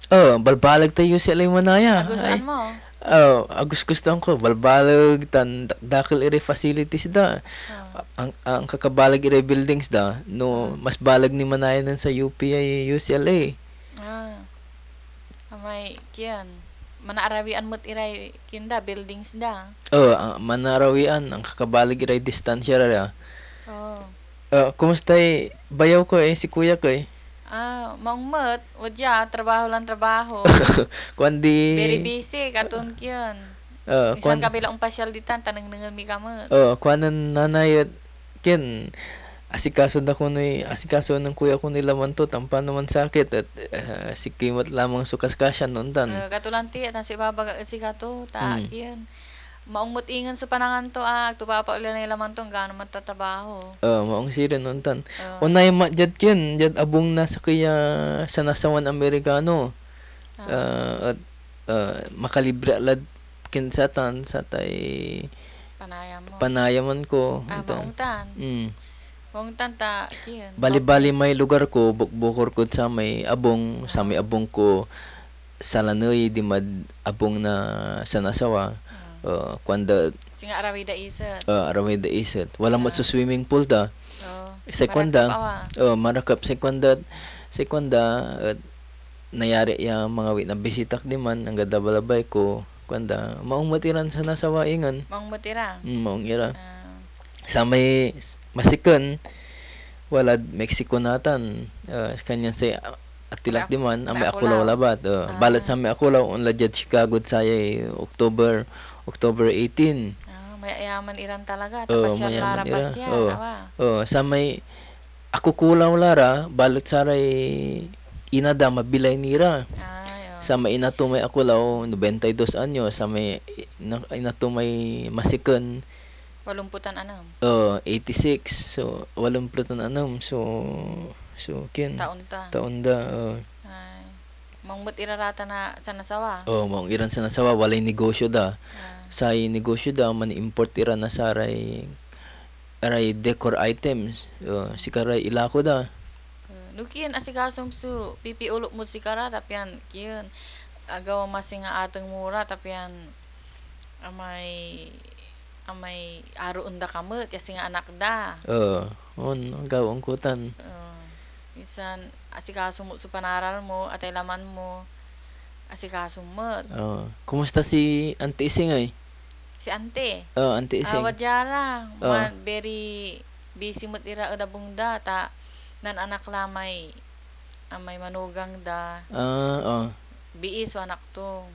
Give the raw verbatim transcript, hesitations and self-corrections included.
Oh, balbalag tayo sa ilay manaya. Nagustuhan Ay, mo? oh, agus gustuhan ko. Balbalag tan dak- dakil ire facilities da. Oh. Ang, ang kakabalag ire buildings da. No, Mm. mas balag ni manaya nun sa U P I U C L A. Ah. Amay kiyan. Manaarawian mo't iray kinda buildings da. Oh, ang manarawian. Ang kakabalag ire distansya ra. Oh. Uh, kumusta eh? Bayaw ko eh, si kuya ko eh. Ah, maungmet, wadya trabaho lang trabaho. Very Kuandi, busy katun kiyan. uh, Minsan kuan, kabilang pasyal ditan tanang nangal mi kamet. oh, kuanan nanay at kin, asikaso na ko ni, asikaso ng kuya ko nila man to, tampa naman sakit at uh, si Kimot lamang sukas kasya noon tan. Uh, katulanti at si baba si kato ta Hmm. kiyan. Maungmot ingan sa panangan to ah, tupapa ulan na laman to gaano matatabaho. Oh, maong sirin noon tan. Uh, Unay ma jad kin, jad abong na sa kaya sa nasawan Amerikano. ah, Uh, at uh, makalibre alad kin sa tan sa tay panayam mo. panayaman ko. Ah, Tan. maungtan. Hmm. Maungtan ta kiyan. Bali-bali may lugar ko, bukbukor ko sa may abong, sa may Ah. abong ko, sa lanoy, di mad abong na sa nasawa. Ah. Uh, kwanda, Singa arawi da isat. uh, aramay da iset. Wala mo Ah. sa swimming pool da. Oh. Sa Marasap kwanda, awa. uh, marakap sa kwanda, sa kwanda, uh, nayari ya mga wit na bisitak di man, ang gadabalabay ko, kwanda, maong matiran sa nasawa ingan. Maungmot ira. Mm, maong ira. Ah. Sa may masikon, wala Mexico natan uh, kanyan say atilak di man May amay akulaw akulaw. labat uh, Ah. balat sa may akulaw unla jet Chicago saya October October eighteen. Ah, may ayaman iran talaga. Oh, Tapos yan mayaman lara ira. pasyan. Oh. Awa. Oh, sa may ako kulaw lara balat saray inada mabilay nira. Ay, oh. Sa may inato may akulaw ninety-two anyo sa may ina- inato may masikon Walumputan anam. uh, eighty-six so walang pluton anam so so kin Taon ta. taon da uh, Ay. Maungmot irarata na sa nasawa. oh maong iran sa nasawa walay negosyo da Ah. sa negosyo da man import iran na saray aray decor items uh, si karay ilako da Uh, Nukian asigasong su pipi ulok mo si kara tapian kiyan agaw masing nga ateng mura tapian amay amay aro unda kamet ya singa anak da. uh, on gaw ang kutan Uh, Minsan asikaso mo sa panaral mo atay laman mo asikaso mo. uh, kumusta si Auntie Ising ay Si ante. uh, Auntie Ah, Ising wadyara. Oh. Man, very busy mo't ira ada bungda ta nan anak lamay amay manugang da ah uh, biis so anak to.